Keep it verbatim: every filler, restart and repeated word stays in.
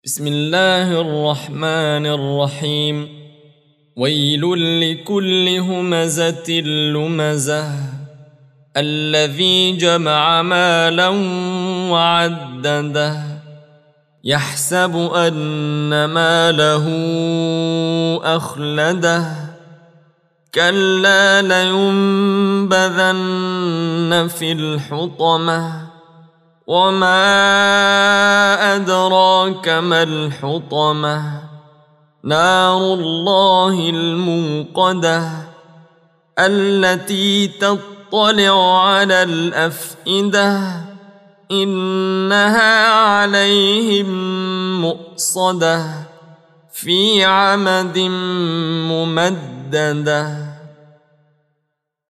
بسم الله الرحمن الرحيم. ويل لكل همزة لمزة الذي جمع مالا وعدده يحسب أن ماله أخلده كلا لينبذن في الحطمة وما أدراك ما الحطمة نار الله الموقدة التي تطلع على الأفئدة إنها عليهم مؤصدة في عمد ممددة.